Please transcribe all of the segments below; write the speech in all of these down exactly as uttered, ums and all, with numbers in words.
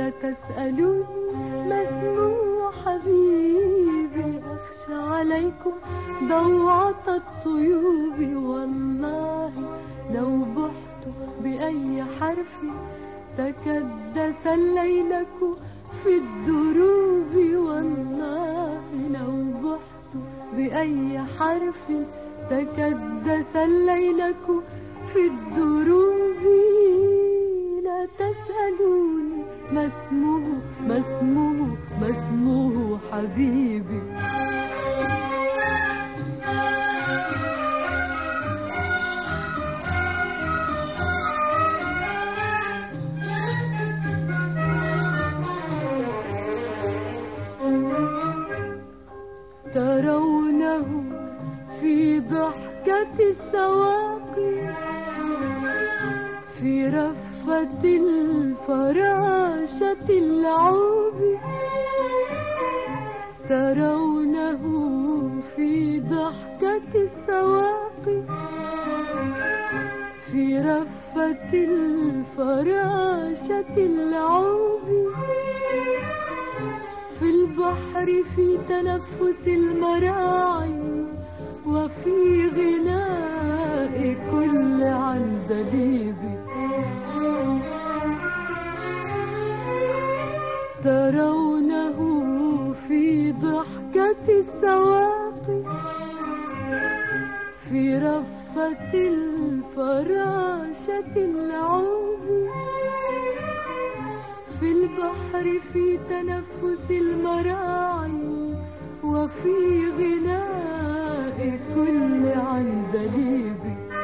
لا تسألوني ما اسمه حبيبي، أخشى عليكم ضوعة الطيوب. والله لو بحت بأي حرف تكدس الليلك في الدروب. والله لو بحت بأي حرف تكدس الليلك في الدروب. لا تسألوني ما اسمه ما اسمه ما اسمه حبيبي. ترونه في ضحكة السواقي، في رفة الفراشة اللعوب. ترونه في ضحكة السواقي، في رفة الفراشة اللعوب. في البحر في تنفس المراعي، وفي غناء كل عندليب. ترونه في ضحكة السواقي، في رفة الفراشة اللعوب. في البحر في تنفس المراعي، وفي غناء كل عندليب.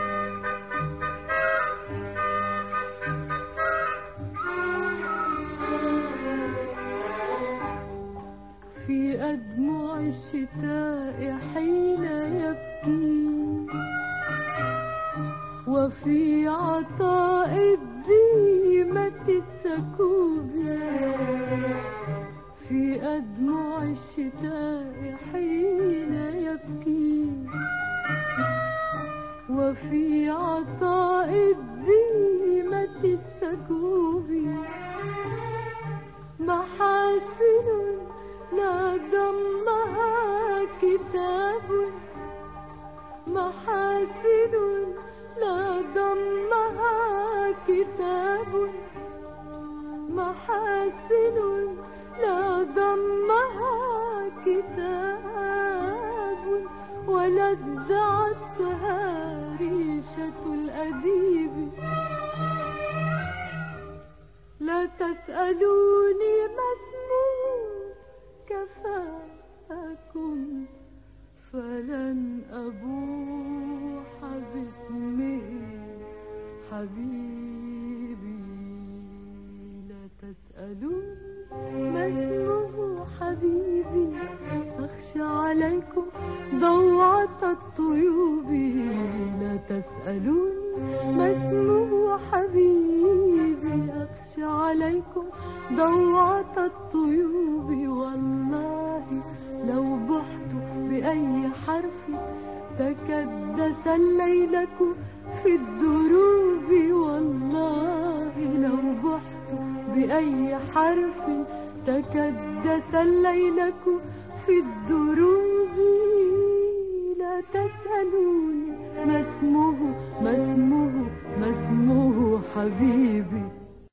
في أدمع الشتاء حين يبكي، وفي عطاء الديمة السكوب. في أدمع الشتاء حين يبكي، وفي عطاء الديمة السكوب. محاسن لا ضمها كتاب، محاسن لا ضمها كتاب، محاسن لا ضمها كتاب. ولا ادعتها ريشة الأديب. لا تسألوني ما اسمه كفاكم، فلن أبوح باسمه حبيبي. لا تسألوني ما اسمه حبيبي، أخشى عليكم ضوعة الطيوب. لا تسألوني ما اسمه حبيبي، أخشى عليكم ضوعة الطيوب. والله لو بحت بأي حرف تكدس الليلك في الدروب. والله لو بحت بأي حرف تكدس الليلك في الدروب. لا تسألوني ما اسمه ما اسمه ما اسمه حبيبي.